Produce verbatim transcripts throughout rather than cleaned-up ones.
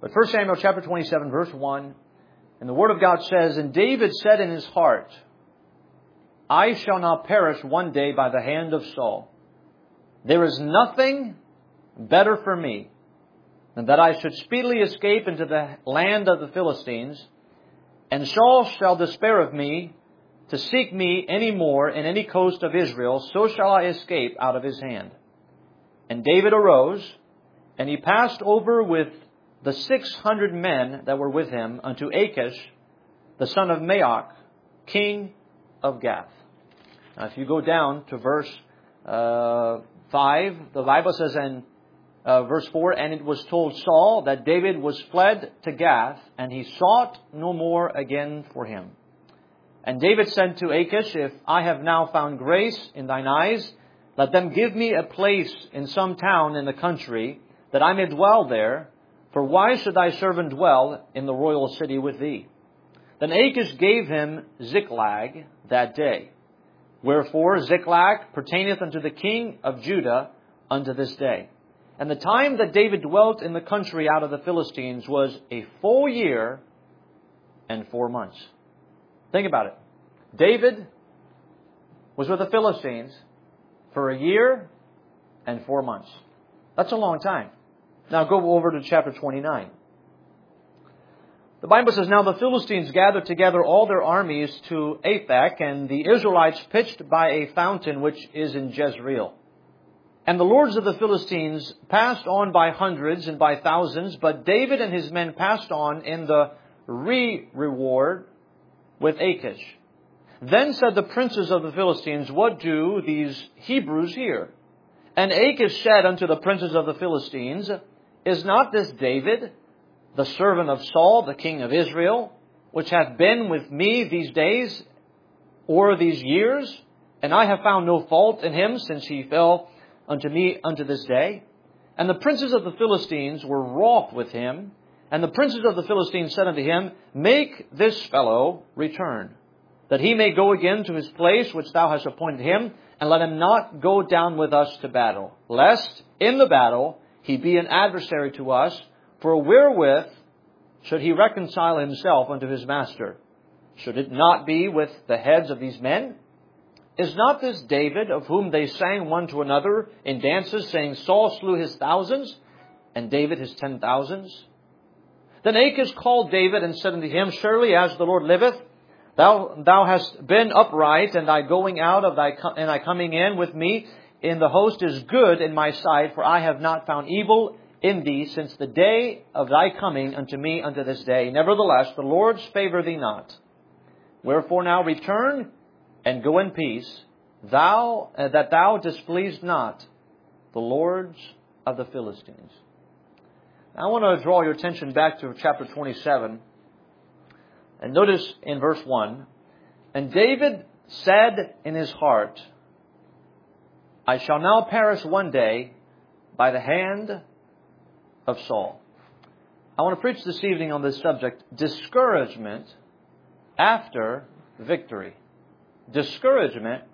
But First Samuel chapter twenty-seven, verse one, and the Word of God says, "And David said in his heart, I shall not perish one day by the hand of Saul. There is nothing better for me than that I should speedily escape into the land of the Philistines, and Saul shall despair of me to seek me any more in any coast of Israel, so shall I escape out of his hand." And David arose, and he passed over with the six hundred men that were with him unto Achish, the son of Maoch, king of Gath. Now, if you go down to verse uh, five, the Bible says in uh, verse four, "And it was told Saul that David was fled to Gath, and he sought no more again for him. And David said to Achish, If I have now found grace in thine eyes, let them give me a place in some town in the country, that I may dwell there. For why should thy servant dwell in the royal city with thee?" Then Achish gave him Ziklag that day. Wherefore Ziklag pertaineth unto the king of Judah unto this day. And the time that David dwelt in the country out of the Philistines was a full year and four months. Think about it. David was with the Philistines for a year and four months. That's a long time. Now go over to chapter twenty-nine. The Bible says, "Now the Philistines gathered together all their armies to Aphek, and the Israelites pitched by a fountain which is in Jezreel. And the lords of the Philistines passed on by hundreds and by thousands, but David and his men passed on in the re-reward with Achish. Then said the princes of the Philistines, What do these Hebrews here? And Achish said unto the princes of the Philistines, Is not this David, the servant of Saul, the king of Israel, which hath been with me these days, or these years? And I have found no fault in him since he fell unto me unto this day. And the princes of the Philistines were wroth with him. And the princes of the Philistines said unto him, Make this fellow return, that he may go again to his place which thou hast appointed him, and let him not go down with us to battle, lest in the battle he be an adversary to us, for wherewith should he reconcile himself unto his master? Should it not be with the heads of these men? Is not this David, of whom they sang one to another in dances, saying, Saul slew his thousands, and David his ten thousands? Then Achish called David and said unto him, Surely as the Lord liveth, thou thou hast been upright, and thy going out of thy and thy coming in with me in the host is good in my sight, for I have not found evil in thee since the day of thy coming unto me unto this day. Nevertheless, the Lord's favour thee not. Wherefore now return and go in peace, thou uh, that thou displease not the lords of the Philistines. Now, I want to draw your attention back to chapter twenty-seven. And notice in verse one, And David said in his heart, I shall now perish one day by the hand of Saul. I want to preach this evening on this subject, discouragement after victory. Discouragement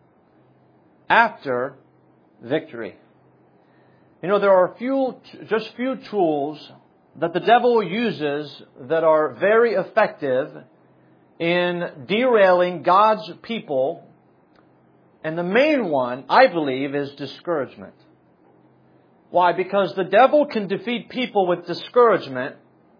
after victory. You know, there are few, just few tools that the devil uses that are very effective in derailing God's people. And the main one, I believe, is discouragement. Why? Because the devil can defeat people with discouragement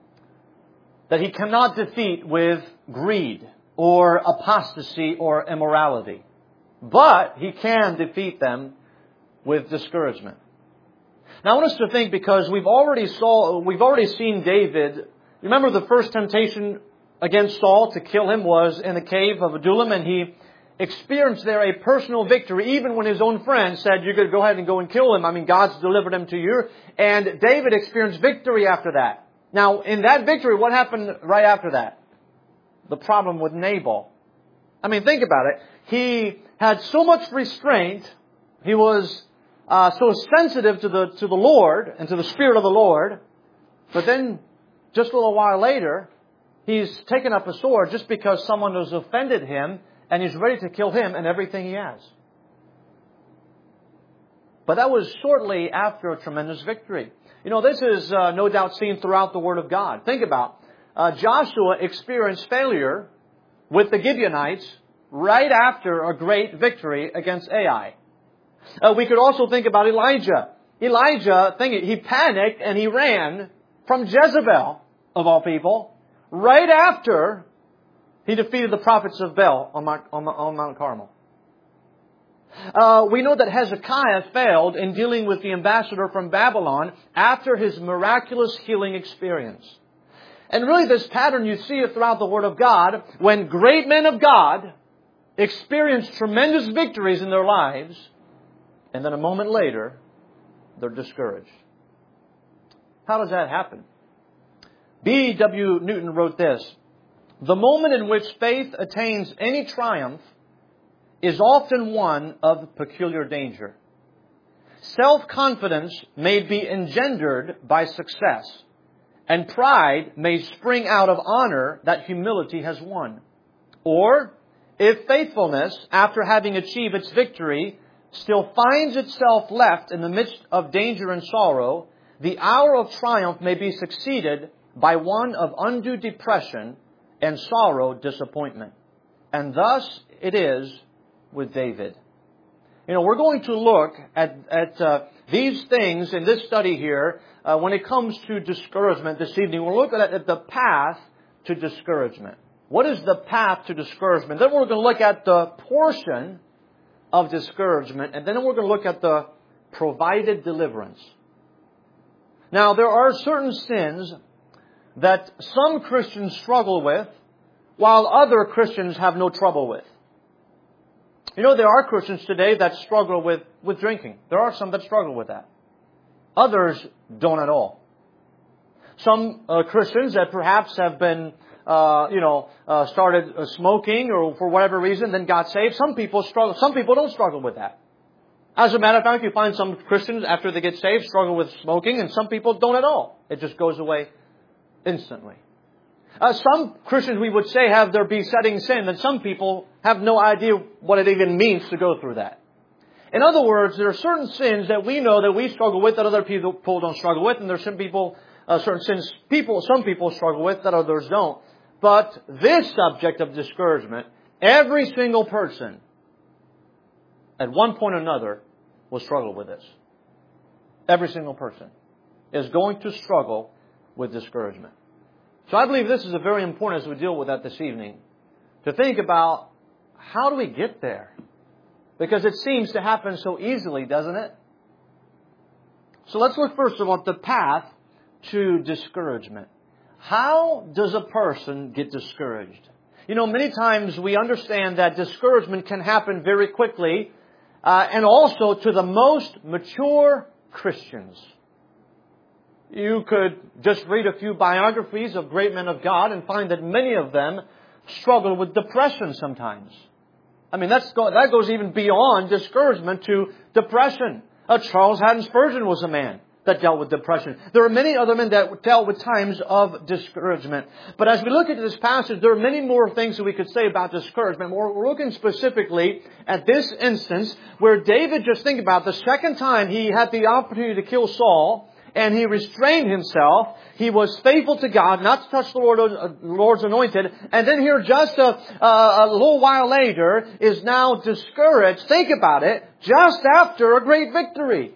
that he cannot defeat with greed or apostasy or immorality. But he can defeat them with discouragement. Now I want us to think, because we've already saw, we've already seen David. Remember, the first temptation against Saul to kill him was in the cave of Adullam, and he experienced there a personal victory, even when his own friends said, you're going to go ahead and go and kill him. I mean, God's delivered him to you. And David experienced victory after that. Now, in that victory, what happened right after that? The problem with Nabal. I mean, think about it. He had so much restraint. He was uh, so sensitive to the to the Lord and to the Spirit of the Lord. But then, just a little while later, he's taken up a sword just because someone has offended him, and he's ready to kill him and everything he has. But that was shortly after a tremendous victory. You know, this is uh, no doubt seen throughout the Word of God. Think about uh, Joshua experienced failure with the Gibeonites right after a great victory against Ai. Uh, we could also think about Elijah. Elijah, think, he panicked and he ran from Jezebel, of all people, right after he defeated the prophets of Baal on Mount, on, on Mount Carmel. Uh, we know that Hezekiah failed in dealing with the ambassador from Babylon after his miraculous healing experience. And really this pattern, you see it throughout the Word of God. When great men of God experience tremendous victories in their lives, and then a moment later, they're discouraged. How does that happen? B W Newton wrote this: "The moment in which faith attains any triumph is often one of peculiar danger. Self-confidence may be engendered by success, and pride may spring out of honor that humility has won. Or, if faithfulness, after having achieved its victory, still finds itself left in the midst of danger and sorrow, the hour of triumph may be succeeded by one of undue depression and sorrow disappointment. And thus it is with David." You know, we're going to look at, at uh, these things in this study here uh, when it comes to discouragement this evening. We're looking at, at the path to discouragement. What is the path to discouragement? Then we're going to look at the portion of discouragement, and then we're going to look at the provided deliverance. Now, there are certain sins that some Christians struggle with, while other Christians have no trouble with. You know, there are Christians today that struggle with, with drinking. There are some that struggle with that. Others don't at all. Some uh, Christians that perhaps have been, uh, you know, uh, started uh, smoking or for whatever reason, then got saved. Some people struggle. Some people don't struggle with that. As a matter of fact, you find some Christians after they get saved struggle with smoking, and some people don't at all. It just goes away instantly. Uh, some Christians, we would say, have their besetting sin, and some people have no idea what it even means to go through that. In other words, there are certain sins that we know that we struggle with that other people don't struggle with, and there are some people, uh, certain sins people, some people struggle with that others don't. But this subject of discouragement, every single person at one point or another will struggle with this. Every single person is going to struggle with discouragement. So I believe this is a very important as we deal with that this evening, to think about how do we get there? Because it seems to happen so easily, doesn't it? So let's look first of all at the path to discouragement. How does a person get discouraged? You know, many times we understand that discouragement can happen very quickly, uh, and also to the most mature Christians. You could just read a few biographies of great men of God and find that many of them struggle with depression sometimes. I mean, that's go, that goes even beyond discouragement to depression. Uh, Charles Haddon Spurgeon was a man that dealt with depression. There are many other men that dealt with times of discouragement. But as we look at this passage, there are many more things that we could say about discouragement. We're, we're looking specifically at this instance where David, just think about the second time he had the opportunity to kill Saul, and he restrained himself. He was faithful to God, not to touch the Lord, uh, Lord's anointed. And then here just a, uh, a little while later is now discouraged. Think about it. Just after a great victory.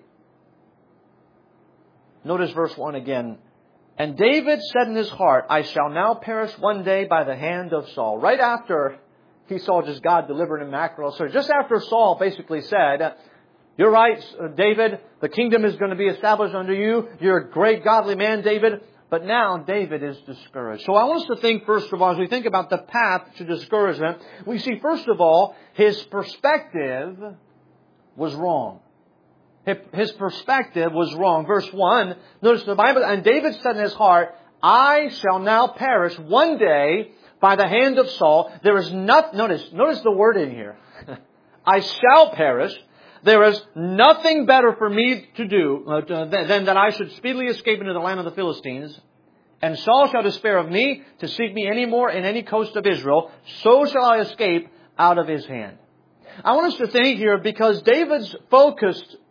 Notice verse one again. "And David said in his heart, I shall now perish one day by the hand of Saul." Right after he saw just God delivering him miraculously. Just after Saul basically said, "You're right, David. The kingdom is going to be established under you. You're a great godly man, David." But now David is discouraged. So I want us to think, first of all, as we think about the path to discouragement, we see, first of all, his perspective was wrong. His perspective was wrong. Verse one, notice the Bible, "And David said in his heart, I shall now perish one day by the hand of Saul." There is not, notice, notice the word in here. I shall perish. There is nothing better for me to do uh, than that I should speedily escape into the land of the Philistines. And Saul shall despair of me to seek me any more in any coast of Israel. So shall I escape out of his hand. I want us to think here, because David's focused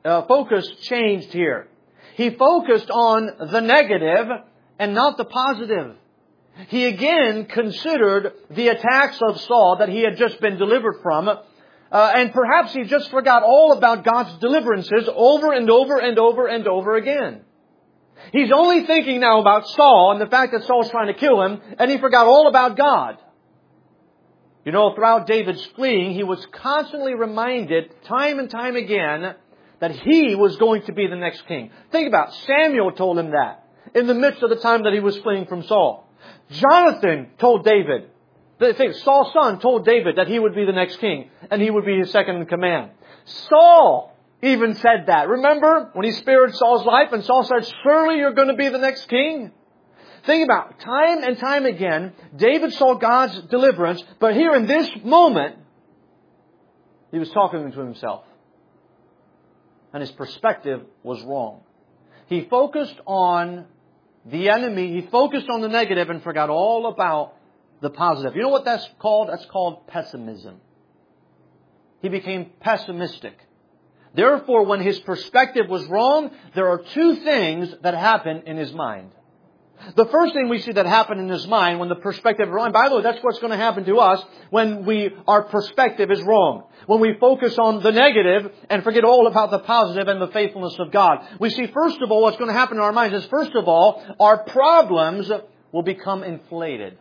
uh, focus changed here. He focused on the negative and not the positive. He again considered the attacks of Saul that he had just been delivered from. Uh, and perhaps he just forgot all about God's deliverances over and over and over and over again. He's only thinking now about Saul and the fact that Saul's trying to kill him, and he forgot all about God. You know, throughout David's fleeing, he was constantly reminded time and time again that he was going to be the next king. Think about it. Samuel told him that in the midst of the time that he was fleeing from Saul. Jonathan told David, Saul's son told David that he would be the next king and he would be his second in command. Saul even said that. Remember when he spared Saul's life and Saul said, surely you're going to be the next king? Think about it. Time and time again, David saw God's deliverance, but here in this moment, he was talking to himself. And his perspective was wrong. He focused on the enemy, he focused on the negative and forgot all about the positive. You know what that's called? That's called pessimism. He became pessimistic. Therefore, when his perspective was wrong, there are two things that happen in his mind. The first thing we see that happen in his mind when the perspective is wrong, by the way, that's what's going to happen to us when we our perspective is wrong. When we focus on the negative and forget all about the positive and the faithfulness of God. We see, first of all, what's going to happen in our minds is, first of all, our problems will become inflated.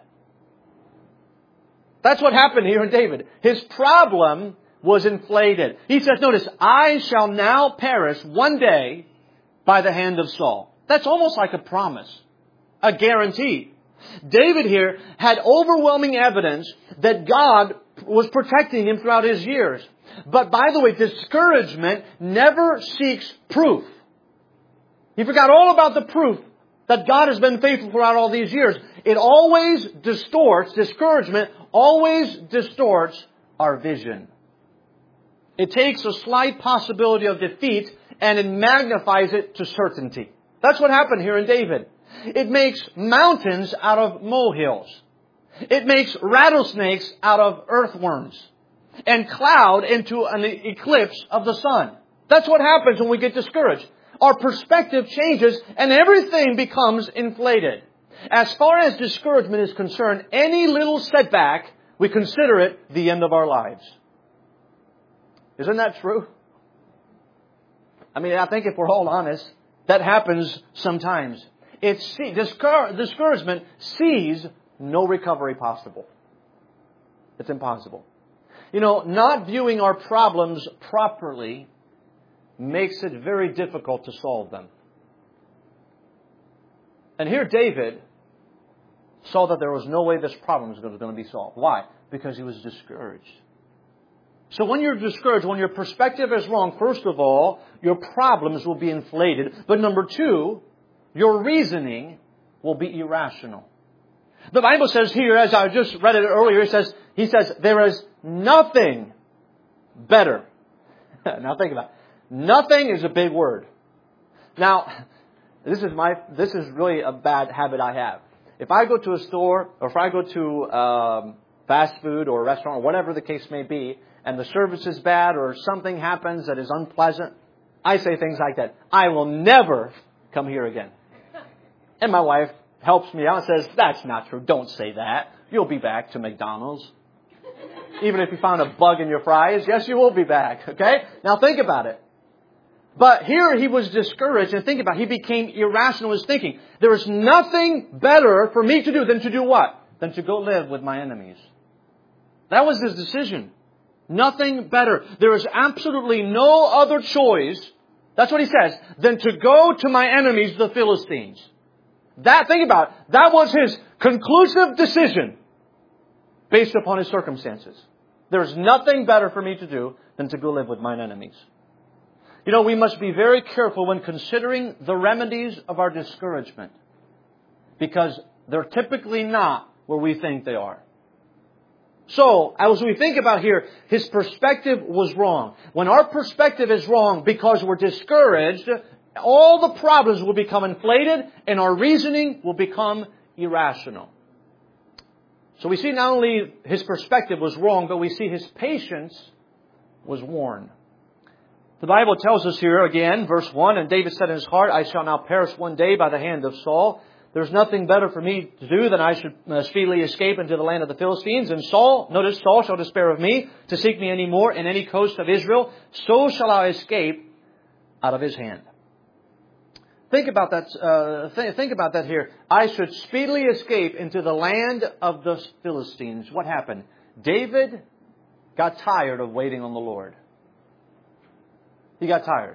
That's what happened here in David. His problem was inflated. He says, notice, I shall now perish one day by the hand of Saul. That's almost like a promise. A guarantee. David here had overwhelming evidence that God was protecting him throughout his years. But by the way, discouragement never seeks proof. He forgot all about the proof that God has been faithful throughout all these years. It always distorts, discouragement always distorts our vision. It takes a slight possibility of defeat and it magnifies it to certainty. That's what happened here in David. It makes mountains out of molehills. It makes rattlesnakes out of earthworms. And cloud into an eclipse of the sun. That's what happens when we get discouraged. Our perspective changes and everything becomes inflated. As far as discouragement is concerned, any little setback, we consider it the end of our lives. Isn't that true? I mean, I think if we're all honest, that happens sometimes. It's discouragement sees no recovery possible. It's impossible. You know, not viewing our problems properly makes it very difficult to solve them. And here David saw that there was no way this problem was going to be solved. Why? Because he was discouraged. So when you're discouraged, when your perspective is wrong, first of all, your problems will be inflated. But number two, your reasoning will be irrational. The Bible says here, as I just read it earlier, it says, he says, there is nothing better. Now think about it. Nothing is a big word. Now, this is my, this is really a bad habit I have. If I go to a store, or if I go to um, fast food or a restaurant, or whatever the case may be, and the service is bad or something happens that is unpleasant, I say things like that. I will never come here again. And my wife helps me out and says, that's not true. Don't say that. You'll be back to McDonald's. Even if you found a bug in your fries, yes, you will be back. Okay? Now think about it. But here he was discouraged, and think about it. He became irrational in his thinking. There is nothing better for me to do than to do what? Than to go live with my enemies. That was his decision. Nothing better. There is absolutely no other choice, that's what he says, than to go to my enemies, the Philistines. That, think about it, that was his conclusive decision based upon his circumstances. There's nothing better for me to do than to go live with mine enemies. You know, we must be very careful when considering the remedies of our discouragement, because they're typically not where we think they are. So, as we think about here, his perspective was wrong. When our perspective is wrong because we're discouraged, all the problems will become inflated and our reasoning will become irrational. So we see not only his perspective was wrong, but we see his patience was worn. The Bible tells us here again, verse one, and David said in his heart, I shall now perish one day by the hand of Saul. There's nothing better for me to do than I should uh, speedily escape into the land of the Philistines. And Saul, notice, Saul shall despair of me to seek me any more in any coast of Israel. So shall I escape out of his hand. Think about that. Uh, th- think about that here. I should speedily escape into the land of the Philistines. What happened? David got tired of waiting on the Lord. He got tired.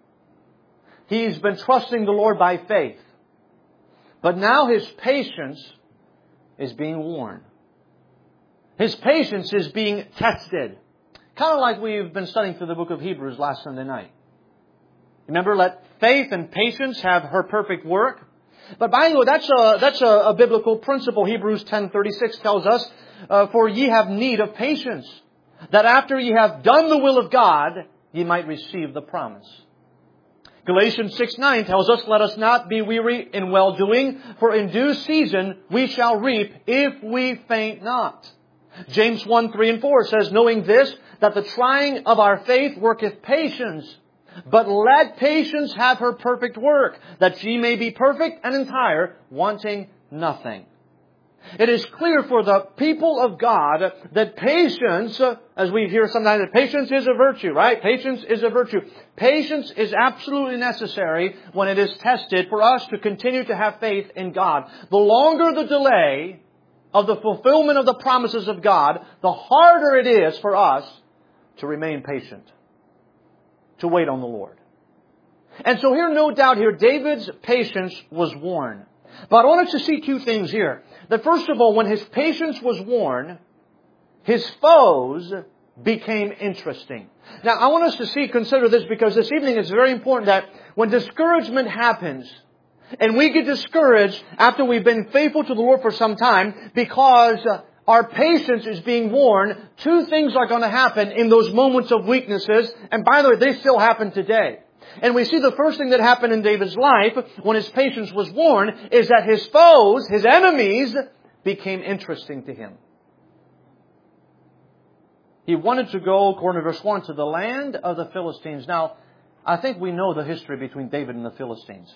He's been trusting the Lord by faith. But now his patience is being worn. His patience is being tested. Kind of like we've been studying through the book of Hebrews last Sunday night. Remember, let faith and patience have her perfect work. But by the way, that's a, that's a, a biblical principle. Hebrews ten thirty-six tells us, uh, for ye have need of patience, that after ye have done the will of God, ye might receive the promise. Galatians six nine tells us, let us not be weary in well-doing, for in due season we shall reap if we faint not. James one three and four says, knowing this, that the trying of our faith worketh patience, but let patience have her perfect work, that ye may be perfect and entire, wanting nothing. It is clear for the people of God that patience, as we hear sometimes, that patience is a virtue, right? Patience is a virtue. Patience is absolutely necessary when it is tested for us to continue to have faith in God. The longer the delay of the fulfillment of the promises of God, the harder it is for us to remain patient, to wait on the Lord. And so here, no doubt here, David's patience was worn. But I want us to see two things here. That first of all, when his patience was worn, his foes became interesting. Now, I want us to see, consider this, because this evening it's very important that when discouragement happens, and we get discouraged after we've been faithful to the Lord for some time, because our patience is being worn, two things are going to happen in those moments of weaknesses. And by the way, they still happen today. And we see the first thing that happened in David's life when his patience was worn is that his foes, his enemies, became interesting to him. He wanted to go, according to verse one, to the land of the Philistines. Now, I think we know the history between David and the Philistines.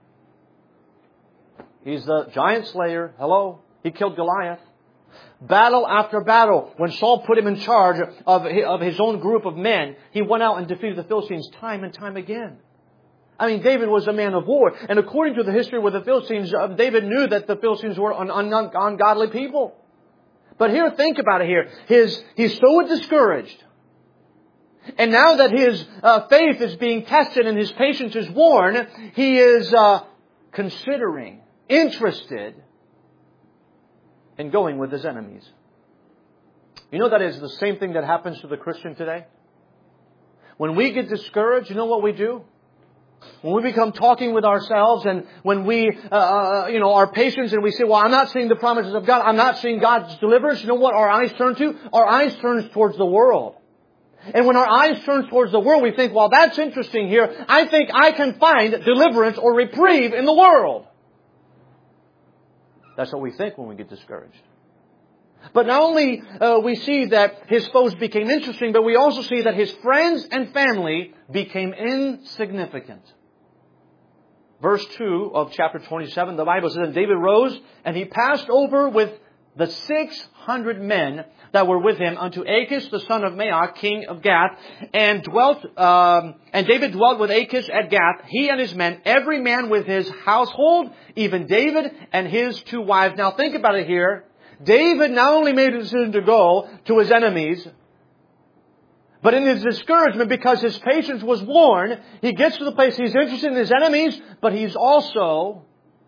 He's the giant slayer. Hello. He killed Goliath. Battle after battle. When Saul put him in charge of his own group of men, he went out and defeated the Philistines time and time again. I mean, David was a man of war. And according to the history with the Philistines, David knew that the Philistines were an ungodly people. But here, think about it here. His, he's so discouraged. And now that his uh, faith is being tested and his patience is worn, he is uh, considering, interested in going with his enemies. You know that is the same thing that happens to the Christian today? When we get discouraged, you know what we do? When we become talking with ourselves and when we, uh, you know, are patient and we say, well, I'm not seeing the promises of God. I'm not seeing God's deliverance. You know what our eyes turn to? Our eyes turn towards the world. And when our eyes turn towards the world, we think, well, that's interesting here. I think I can find deliverance or reprieve in the world. That's what we think when we get discouraged. But not only uh, we see that his foes became interesting, but we also see that his friends and family became insignificant. Verse two of chapter twenty-seven, the Bible says, and David rose, and he passed over with the six hundred men that were with him unto Achish, the son of Maoch, king of Gath, and dwelt, um, and David dwelt with Achish at Gath, he and his men, every man with his household, even David and his two wives. Now think about it here. David not only made a decision to go to his enemies, but in his discouragement, because his patience was worn, he gets to the place he's interested in his enemies, but he's also,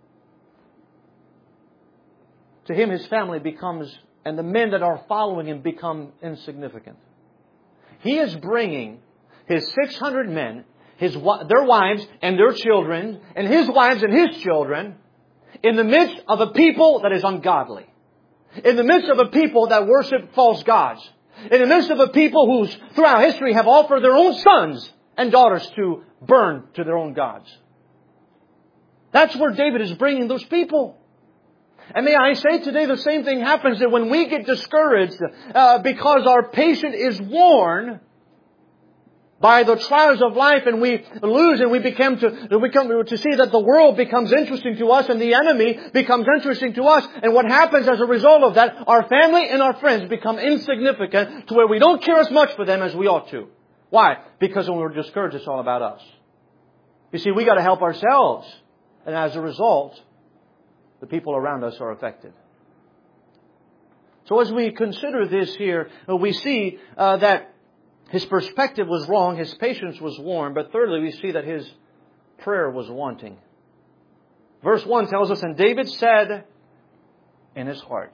to him, his family becomes, and the men that are following him become insignificant. He is bringing his six hundred men, his their wives and their children, and his wives and his children, in the midst of a people that is ungodly. In the midst of a people that worship false gods. In the midst of a people who throughout history have offered their own sons and daughters to burn to their own gods. That's where David is bringing those people. And may I say today the same thing happens, that when we get discouraged uh, because our patience is worn by the trials of life, and we lose, and we become to, we come to see that the world becomes interesting to us and the enemy becomes interesting to us. And what happens as a result of that, our family and our friends become insignificant to where we don't care as much for them as we ought to. Why? Because when we're discouraged, it's all about us. You see, we got to help ourselves. And as a result, the people around us are affected. So as we consider this here, we see uh, that his perspective was wrong, his patience was worn, but thirdly, we see that his prayer was wanting. Verse one tells us, and David said in his heart.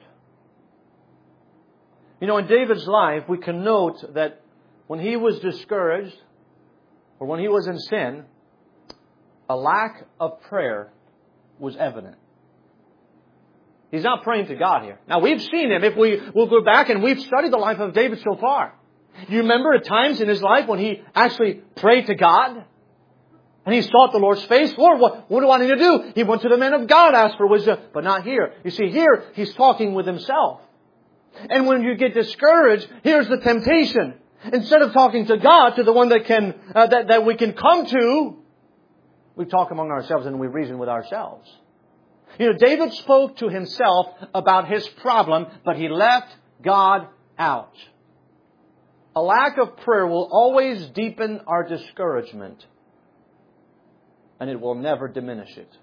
You know, in David's life, we can note that when he was discouraged, or when he was in sin, a lack of prayer was evident. He's not praying to God here. Now, we've seen him. If we will go back and we've studied the life of David so far. You remember at times in his life when he actually prayed to God? And he sought the Lord's face. Lord, what, what do I need to do? He went to the man of God, asked for wisdom. But not here. You see, here he's talking with himself. And when you get discouraged, here's the temptation. Instead of talking to God, to the one that can uh, that, that we can come to, we talk among ourselves and we reason with ourselves. You know, David spoke to himself about his problem, but he left God out. A lack of prayer will always deepen our discouragement, and it will never diminish it.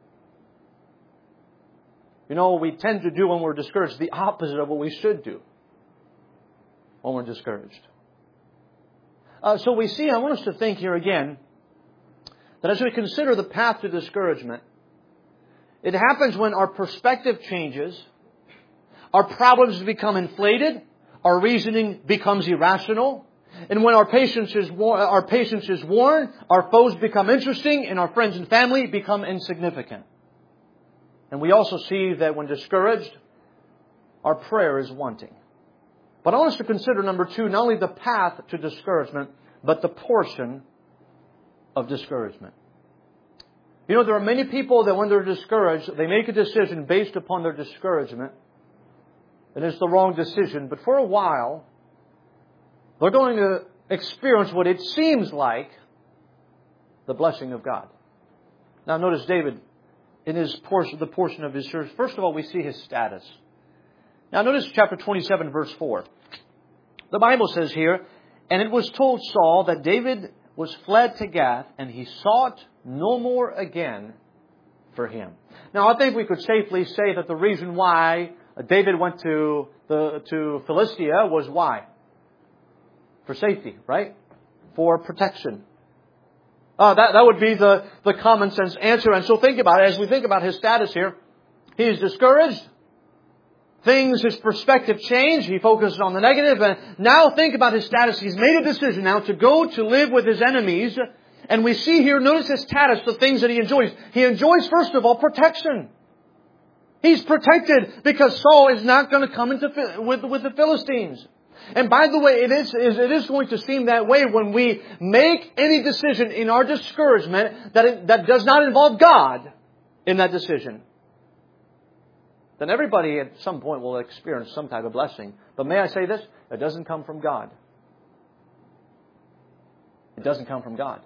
You know, we tend to do when we're discouraged the opposite of what we should do when we're discouraged. Uh, so we see, I want us to think here again, that as we consider the path to discouragement, it happens when our perspective changes, our problems become inflated, our reasoning becomes irrational, and when our patience is worn, our patience is worn, our foes become interesting, and our friends and family become insignificant. And we also see that when discouraged, our prayer is wanting. But I want us to consider, number two, not only the path to discouragement, but the portion of discouragement. You know, there are many people that when they're discouraged, they make a decision based upon their discouragement. And it's the wrong decision. But for a while, they're going to experience what it seems like the blessing of God. Now notice David, in his portion, the portion of his church, first of all, we see his status. Now notice chapter twenty-seven, verse four. The Bible says here, and it was told Saul that David was fled to Gath, and he sought no more again for him. Now, I think we could safely say that the reason why David went to the to Philistia was why? For safety, right? For protection. Uh, that, that would be the, the common sense answer. And so think about it. As we think about his status here, he is discouraged. Things, his perspective changed. He focuses on the negative. And now think about his status. He's made a decision now to go to live with his enemies. And we see here, notice his status, the things that he enjoys. He enjoys, first of all, protection. He's protected because Saul is not going to come into with, with the Philistines. And by the way, it is, it is going to seem that way when we make any decision in our discouragement that, it, that does not involve God in that decision. Then everybody at some point will experience some type of blessing. But may I say this? It doesn't come from God. It doesn't come from God.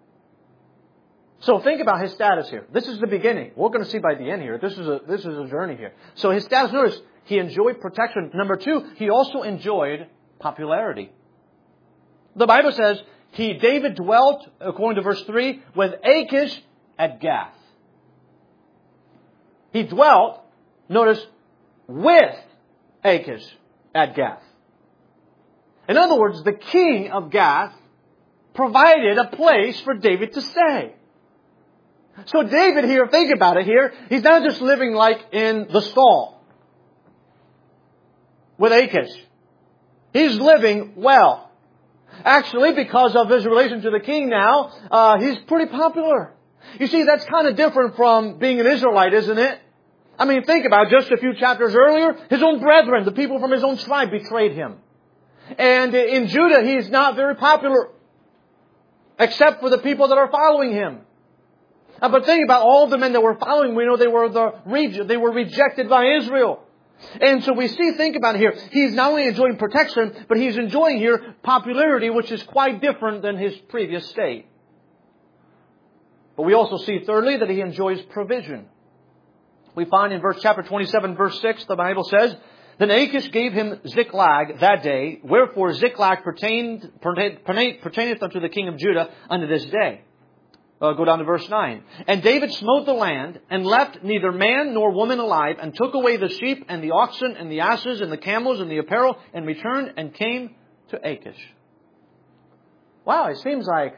So think about his status here. This is the beginning. We're going to see by the end here. This is a, this is a journey here. So his status, notice, he enjoyed protection. Number two, he also enjoyed popularity. The Bible says, he, David dwelt, according to verse three, with Achish at Gath. He dwelt, notice, with Achish at Gath. In other words, the king of Gath provided a place for David to stay. So David here, think about it here, he's not just living like in the stall with Achish. He's living well. Actually, because of his relation to the king now, uh, he's pretty popular. You see, that's kind of different from being an Israelite, isn't it? I mean, think about it. Just a few chapters earlier, his own brethren, the people from his own tribe, betrayed him. And in Judah, he's not very popular, except for the people that are following him. Uh, but think about all the men that were following. We know they were the region, they were rejected by Israel. And so we see, think about it here, he's not only enjoying protection, but he's enjoying here popularity, which is quite different than his previous state. But we also see, thirdly, that he enjoys provision. We find in verse chapter twenty-seven, verse six, the Bible says, Then Achish gave him Ziklag that day, wherefore Ziklag pertained, pertained, pertaineth unto the king of Judah unto this day. Uh, go down to verse nine. And David smote the land, and left neither man nor woman alive, and took away the sheep, and the oxen, and the asses, and the camels, and the apparel, and returned, and came to Achish. Wow, it seems like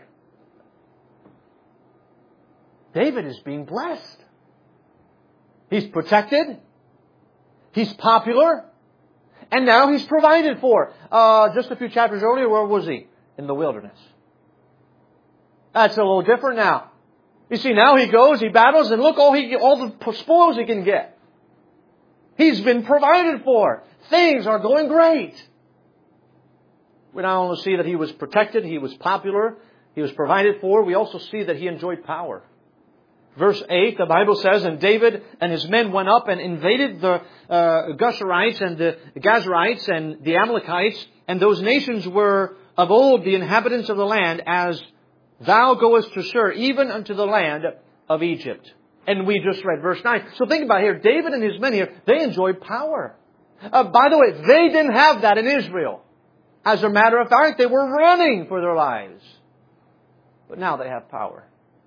David is being blessed. He's protected. He's popular. And now he's provided for. Uh, just a few chapters earlier, where was he? In the wilderness. That's a little different now. You see, now he goes, he battles, and look all he all the spoils he can get. He's been provided for. Things are going great. We not only see that he was protected, he was popular, he was provided for, we also see that he enjoyed power. Verse eight, the Bible says, And David and his men went up and invaded the uh, Geshurites and the Gazarites and the Amalekites, and those nations were of old the inhabitants of the land, as Thou goest to Shur, even unto the land of Egypt. And we just read verse nine. So think about it here. David and his men here, they enjoyed power. Uh, by the way, they didn't have that in Israel. As a matter of fact, they were running for their lives. But now they have power.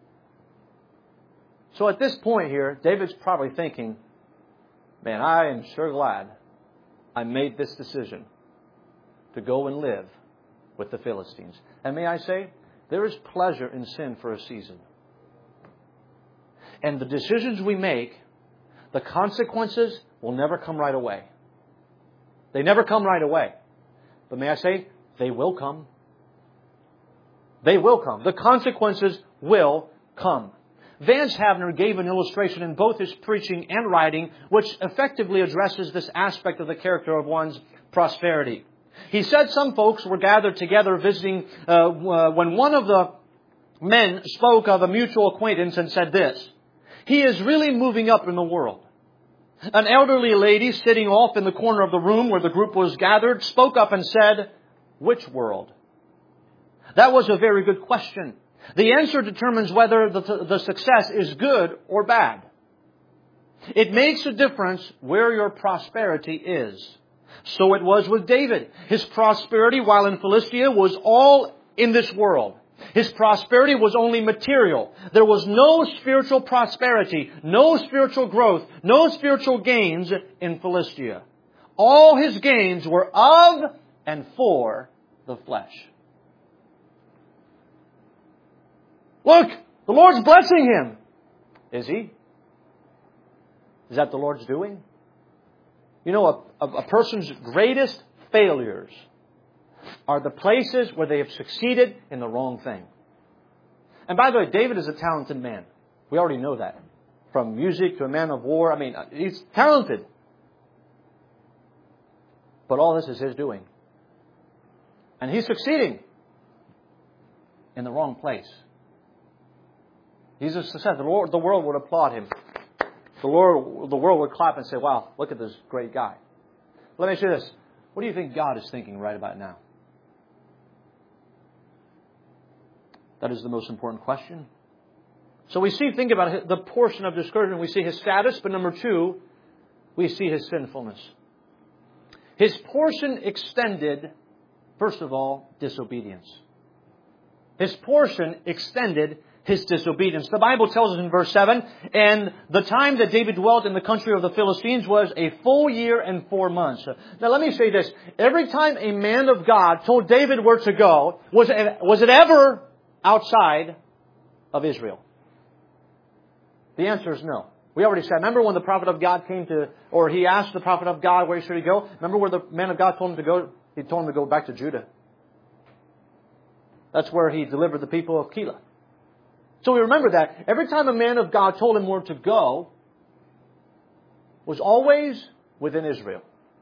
So at this point here, David's probably thinking, man, I am sure glad I made this decision to go and live with the Philistines. And may I say, there is pleasure in sin for a season. And the decisions we make, the consequences will never come right away. They never come right away. But may I say, they will come. They will come. The consequences will come. Vance Havner gave an illustration in both his preaching and writing, which effectively addresses this aspect of the character of one's prosperity. He said some folks were gathered together visiting uh, uh, when one of the men spoke of a mutual acquaintance and said this, He is really moving up in the world. An elderly lady sitting off in the corner of the room where the group was gathered spoke up and said, Which world? That was a very good question. The answer determines whether the, the success is good or bad. It makes a difference where your prosperity is. So it was with David. His prosperity while in Philistia was all in this world. His prosperity was only material. There was no spiritual prosperity, no spiritual growth, no spiritual gains in Philistia. All his gains were of and for the flesh. Look, the Lord's blessing him. Is He? Is that the Lord's doing? You know, a, a, a person's greatest failures are the places where they have succeeded in the wrong thing. And by the way, David is a talented man. We already know that. From music to a man of war. I mean, he's talented. But all this is his doing. And he's succeeding in the wrong place. He's a success. The, Lord, the world would applaud him. The, Lord, the world would clap and say, wow, look at this great guy. Let me ask you this. What do you think God is thinking right about now? That is the most important question. So we see, think about it, the portion of discouragement. We see his status, but number two, we see his sinfulness. His portion extended, first of all, disobedience. His portion extended his disobedience. The Bible tells us in verse seven, and the time that David dwelt in the country of the Philistines was a full year and four months. Now let me say this. Every time a man of God told David where to go, was it, was it ever outside of Israel? The answer is no. We already said, remember when the prophet of God came to, or he asked the prophet of God where should he go? Remember where the man of God told him to go? He told him to go back to Judah. That's where he delivered the people of Keilah. So we remember that every time a man of God told him where to go, was always within Israel.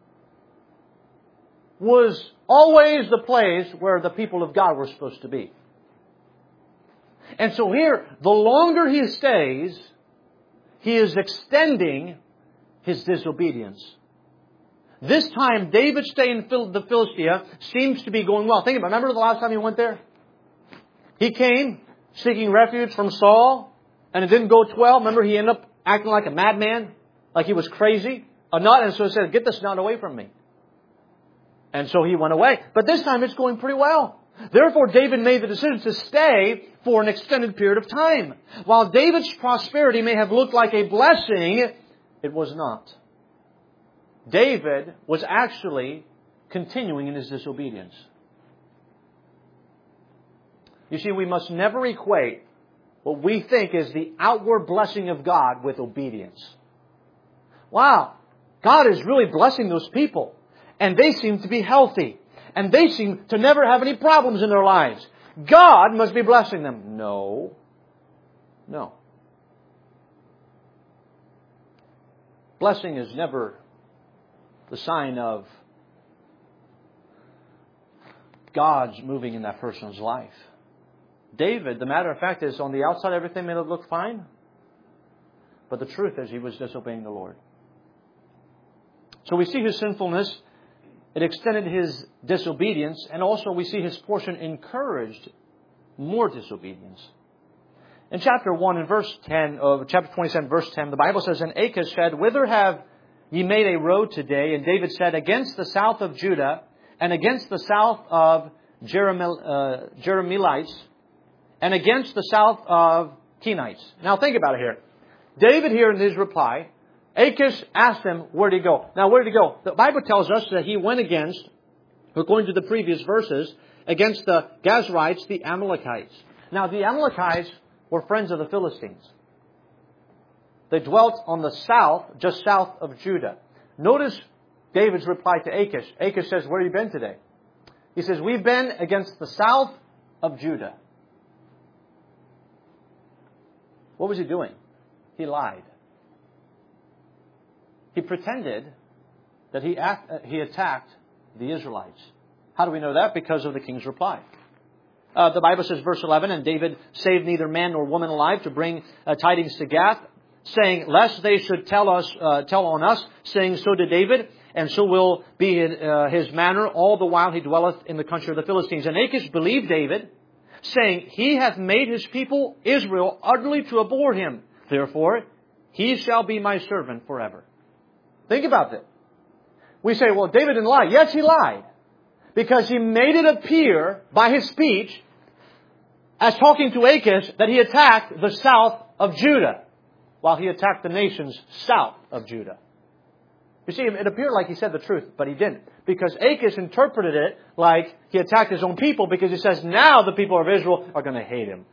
Was always the place where the people of God were supposed to be. And so here, the longer he stays, he is extending his disobedience. This time, David's stay in Phil- the Philistia seems to be going well. Think about it. Remember the last time he went there? He came seeking refuge from Saul, and it didn't go well. Remember, he ended up acting like a madman, like he was crazy. A nut, and so he said, get this nut away from me. And so he went away. But this time it's going pretty well. Therefore, David made the decision to stay for an extended period of time. While David's prosperity may have looked like a blessing, it was not. David was actually continuing in his disobedience. You see, we must never equate what we think is the outward blessing of God with obedience. Wow, God is really blessing those people. And they seem to be healthy. And they seem to never have any problems in their lives. God must be blessing them. No. No. Blessing is never the sign of God's moving in that person's life. David, the matter of fact is, on the outside everything may have looked fine. But the truth is he was disobeying the Lord. So we see his sinfulness. It extended his disobedience, and also we see his portion encouraged more disobedience. In chapter one, in verse ten of chapter twenty-seven, verse ten, the Bible says, "And Achish said, Whither have ye made a road today? And David said, Against the south of Judah, and against the south of Jeremel, uh, Jeremielites, and against the south of Kenites." Now think about it here. David here in his reply, Achish asked him, where did he go? Now, where did he go? The Bible tells us that he went against, according to the previous verses, against the Gazrites, the Amalekites. Now, the Amalekites were friends of the Philistines. They dwelt on the south, just south of Judah. Notice David's reply to Achish. Achish says, where have you been today? He says, we've been against the south of Judah. What was he doing? He lied. He pretended that he, act, uh, he attacked the Israelites. How do we know that? Because of the king's reply. Uh, the Bible says, verse eleven, "And David saved neither man nor woman alive to bring uh, tidings to Gath, saying, lest they should tell us, uh, tell on us, saying, so did David, and so will be in, uh, his manner all the while he dwelleth in the country of the Philistines. And Achish believed David, saying, he hath made his people Israel utterly to abhor him. Therefore, he shall be my servant forever." Think about that. We say, well, David didn't lie. Yes, he lied. Because he made it appear by his speech as talking to Achish that he attacked the south of Judah, while he attacked the nations south of Judah. You see, it appeared like he said the truth, but he didn't. Because Achish interpreted it like he attacked his own people, because he says now the people of Israel are going to hate him.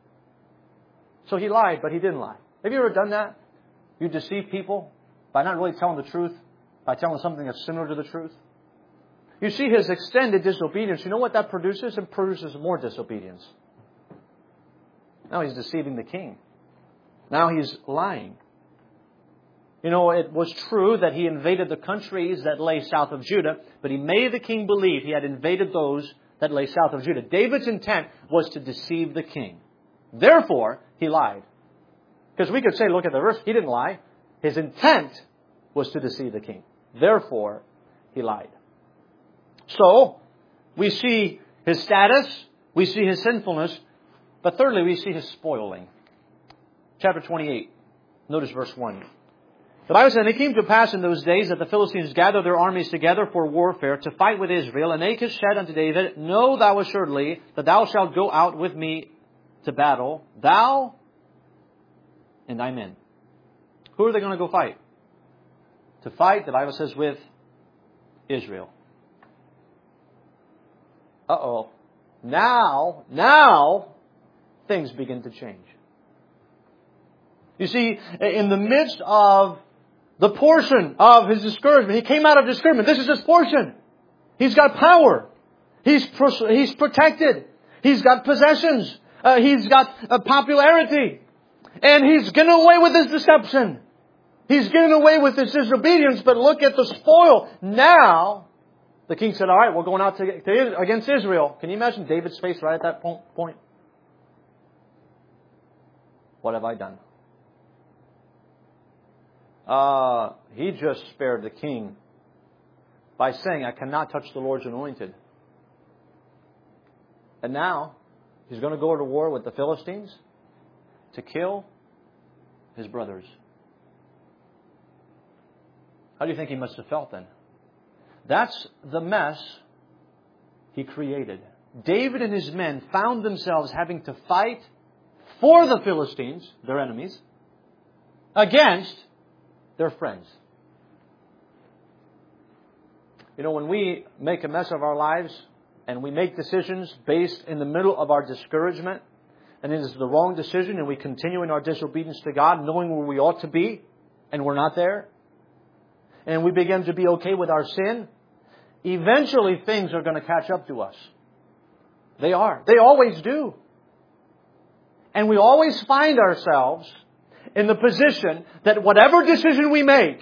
So he lied, but he didn't lie. Have you ever done that? You deceive people by not really telling the truth, by telling something that's similar to the truth. You see his extended disobedience. You know what that produces? It produces more disobedience. Now he's deceiving the king. Now he's lying. You know, it was true that he invaded the countries that lay south of Judah, but he made the king believe he had invaded those that lay south of Judah. David's intent was to deceive the king. Therefore, he lied. Because we could say, look at the verse, he didn't lie. His intent was to deceive the king. Therefore, he lied. So, we see his status, we see his sinfulness, but thirdly, we see his spoiling. Chapter twenty-eight, notice verse one. The Bible says, "And it came to pass in those days that the Philistines gathered their armies together for warfare to fight with Israel. And Achish said unto David, Know thou assuredly that thou shalt go out with me to battle, thou and thy men." Who are they going to go fight? To fight, the Bible says, with Israel. Uh-oh. Now, now, things begin to change. You see, in the midst of the portion of his discouragement, he came out of discouragement. This is his portion. He's got power. He's he's protected. He's got possessions. Uh, he's got uh, popularity. And he's getting away with his deception. He's getting away with his disobedience, but look at the spoil. Now, the king said, all right, we're going out to, to, against Israel. Can you imagine David's face right at that point? What have I done? Uh, he just spared the king by saying, I cannot touch the Lord's anointed. And now, he's going to go to war with the Philistines to kill his brothers. How do you think he must have felt then? That's the mess he created. David and his men found themselves having to fight for the Philistines, their enemies, against their friends. You know, when we make a mess of our lives and we make decisions based in the middle of our discouragement, and it is the wrong decision, and we continue in our disobedience to God, knowing where we ought to be, and we're not there, and we begin to be okay with our sin, eventually things are going to catch up to us. They are. They always do. And we always find ourselves in the position that whatever decision we make,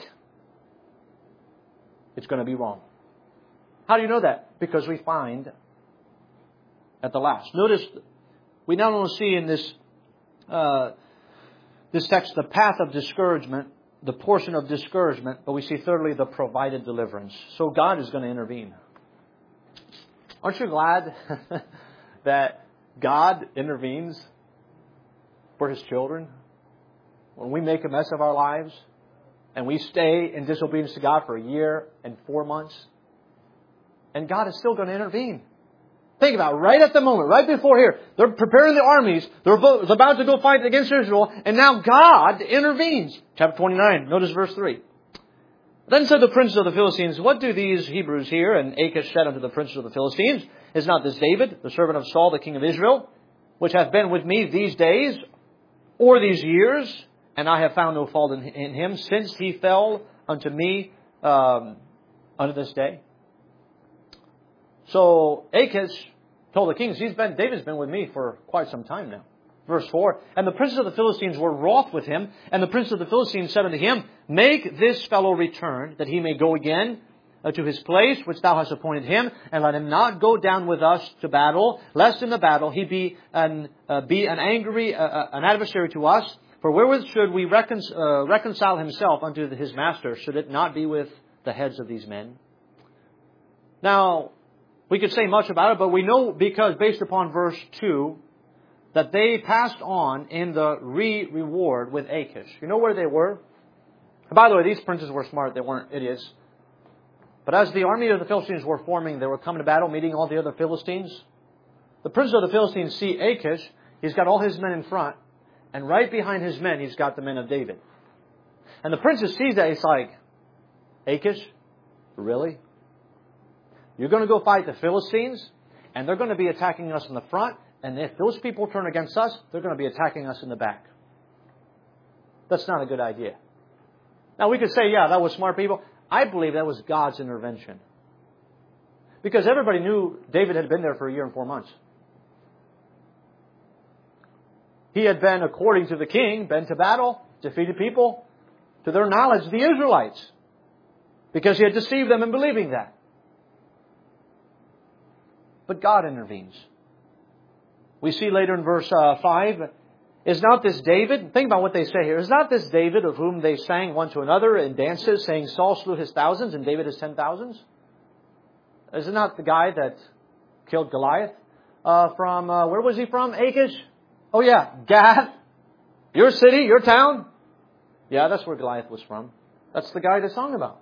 it's going to be wrong. How do you know that? Because we find at the last. Notice, we not only see in this uh, this text the path of discouragement, the portion of discouragement, but we see thirdly the provided deliverance. So God is going to intervene. Aren't you glad that God intervenes for His children? When we make a mess of our lives and we stay in disobedience to God for a year and four months, and God is still going to intervene. Think about it, right at the moment, right before here, they're preparing the armies, they're about to go fight against Israel, and now God intervenes. Chapter twenty-nine, notice verse three. Then said the prince of the Philistines, what do these Hebrews here? And Achish said unto the prince of the Philistines, is not this David, the servant of Saul, the king of Israel, which hath been with me these days, or these years, and I have found no fault in, in him, since he fell unto me um, unto this day? So Achish told the kings, he's been, David's been with me for quite some time now. Verse four, and the princes of the Philistines were wroth with him, and the prince of the Philistines said unto him, make this fellow return, that he may go again uh, to his place, which thou hast appointed him, and let him not go down with us to battle, lest in the battle he be an, uh, be an angry, uh, an adversary to us. For wherewith should we recon- uh, reconcile himself unto his master? Should it not be with the heads of these men? Now, we could say much about it, but we know because based upon verse two, that they passed on in the re-reward with Achish. You know where they were? And by the way, these princes were smart. They weren't idiots. But as the army of the Philistines were forming, they were coming to battle, meeting all the other Philistines. The princes of the Philistines see Achish. He's got all his men in front. And right behind his men, he's got the men of David. And the princes sees that. He's like, Achish, really? You're going to go fight the Philistines, and they're going to be attacking us in the front, and if those people turn against us, they're going to be attacking us in the back. That's not a good idea. Now, we could say, yeah, that was smart people. I believe that was God's intervention. Because everybody knew David had been there for a year and four months. He had been, according to the king, been to battle, defeated people, to their knowledge, the Israelites. Because he had deceived them in believing that. But God intervenes. We see later in verse uh, five, is not this David? Think about what they say here. Is not this David of whom they sang one to another in dances, saying Saul slew his thousands and David his ten thousands? Is it not the guy that killed Goliath? Uh, from, uh, where was he from? Achish? Oh yeah, Gath. Your city, your town? Yeah, that's where Goliath was from. That's the guy they sung about.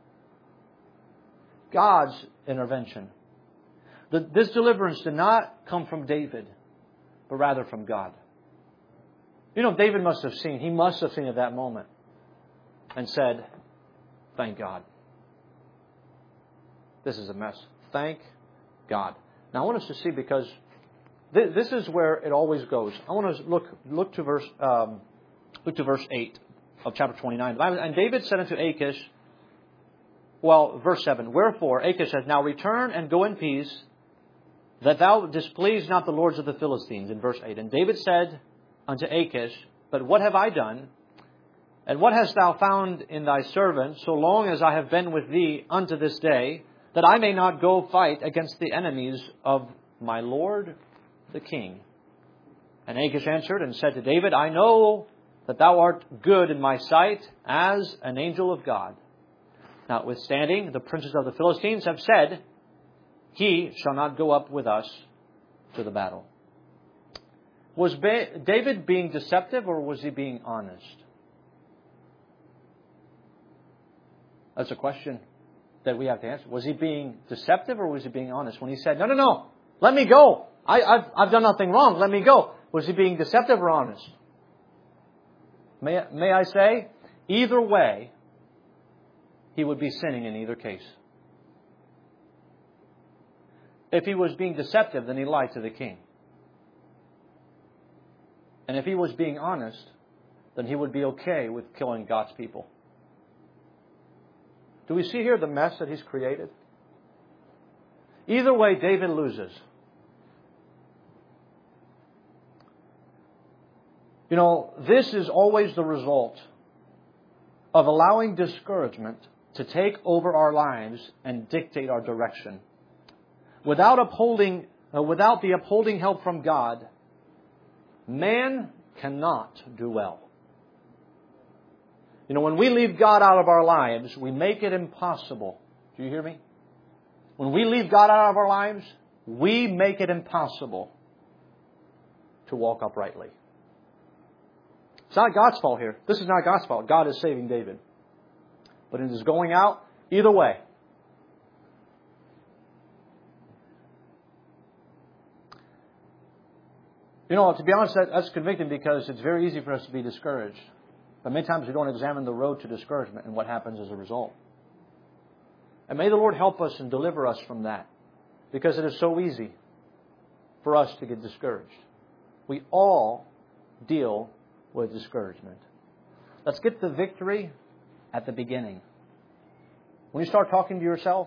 God's intervention. The, this deliverance did not come from David, but rather from God. You know, David must have seen, he must have seen at that moment and said, thank God. This is a mess. Thank God. Now I want us to see, because th- this is where it always goes. I want to look look to verse um, look to verse eight of chapter twenty-nine. And David said unto Achish, well, verse seven, wherefore Achish hath now returned and go in peace, that thou displease not the lords of the Philistines, in verse eight. And David said unto Achish, but what have I done? And what hast thou found in thy servant, so long as I have been with thee unto this day, that I may not go fight against the enemies of my lord the king? And Achish answered and said to David, I know that thou art good in my sight as an angel of God. Notwithstanding, the princes of the Philistines have said, he shall not go up with us to the battle. Was ba- David being deceptive or was he being honest? That's a question that we have to answer. Was he being deceptive or was he being honest? When he said, no, no, no, let me go. I, I've, I've done nothing wrong. Let me go. Was he being deceptive or honest? May, may I say, either way, he would be sinning in either case. If he was being deceptive, then he lied to the king. And if he was being honest, then he would be okay with killing God's people. Do we see here the mess that he's created? Either way, David loses. You know, this is always the result of allowing discouragement to take over our lives and dictate our direction. Without upholding, uh, without the upholding help from God, man cannot do well. You know, when we leave God out of our lives, we make it impossible. Do you hear me? When we leave God out of our lives, we make it impossible to walk uprightly. It's not God's fault here. This is not God's fault. God is saving David. But in his going out, either way. You know, to be honest, that, that's convicting because it's very easy for us to be discouraged. But many times we don't examine the road to discouragement and what happens as a result. And may the Lord help us and deliver us from that. Because it is so easy for us to get discouraged. We all deal with discouragement. Let's get the victory at the beginning. When you start talking to yourself,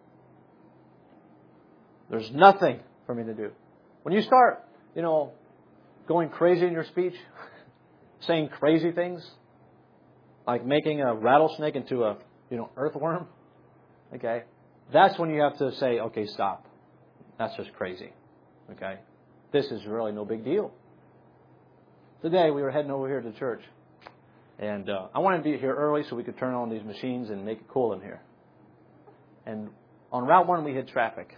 there's nothing for me to do. When you start, you know, going crazy in your speech, saying crazy things, like making a rattlesnake into a, you know, earthworm, okay, that's when you have to say, okay, stop. That's just crazy, okay? This is really no big deal. Today we were heading over here to church, and uh, I wanted to be here early so we could turn on these machines and make it cool in here. And on Route one we hit traffic.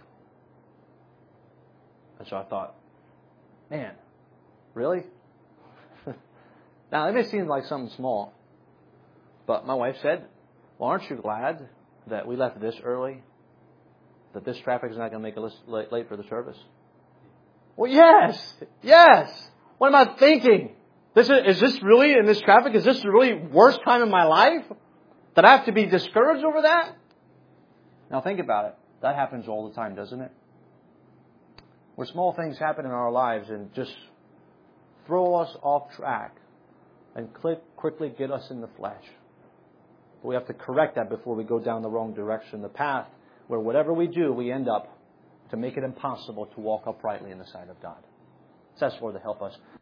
And so I thought, man, really? Now, it may seem like something small, but my wife said, well, aren't you glad that we left this early? That this traffic is not going to make us late, late for the service? Well, yes, yes. What am I thinking? This is, is this really, in this traffic, is this the really worst time in my life? That I have to be discouraged over that? Now think about it. That happens all the time, doesn't it? Where small things happen in our lives and just throw us off track and click, quickly get us in the flesh. But we have to correct that before we go down the wrong direction. The path where whatever we do, we end up to make it impossible to walk uprightly in the sight of God. So that's Lord to help us.